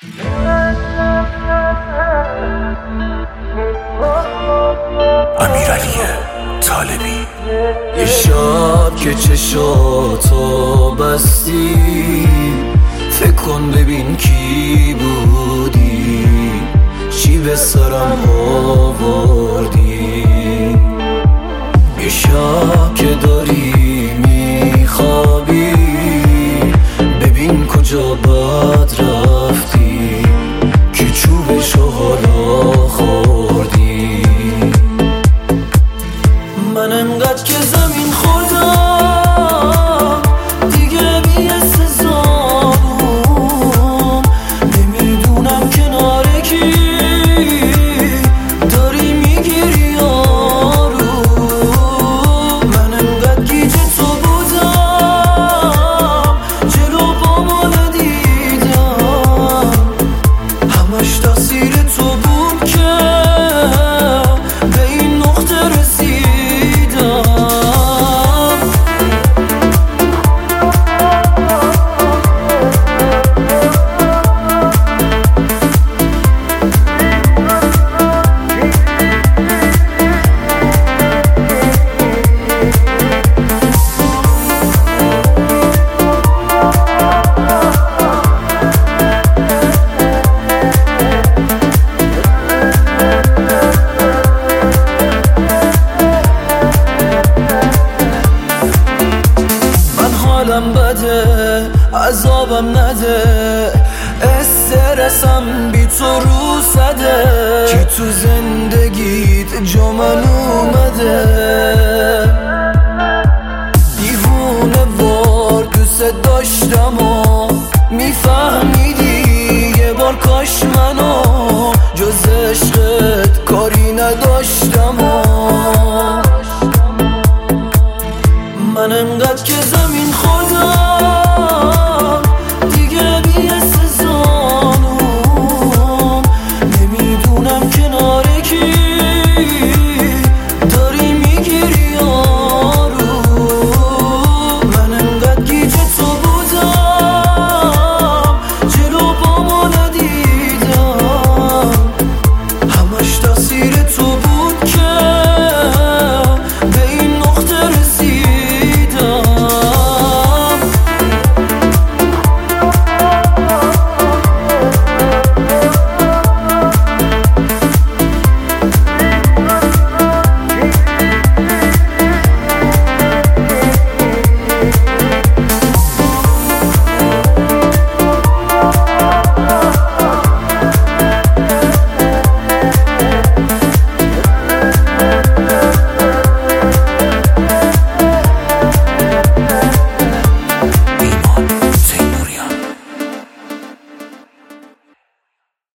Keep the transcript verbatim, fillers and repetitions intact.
امیرعلی طالبی. یه شب که چشاتو بستی، فکر کن ببین کی بودی، چی به سرم آوردی. یه شب که داری میخوابی، ببین کجا بد رفتی، که چوبشو حالا خوردی. من انقدر که زمین خوردم دیگه بی سزارم، نمیدونم کنار کی داری میگیری یارو. من انقدر گیج تو بودم، جلو بابا ندیدم، همش تقصیر تو بود که به این نقطه رسید. حالم بده، عذابم نده، استرسم بی تو رو زده، که تو زندگیت جا من اومده. دیوونه وار دوست داشتم و میفهمیدی یه بار کاش من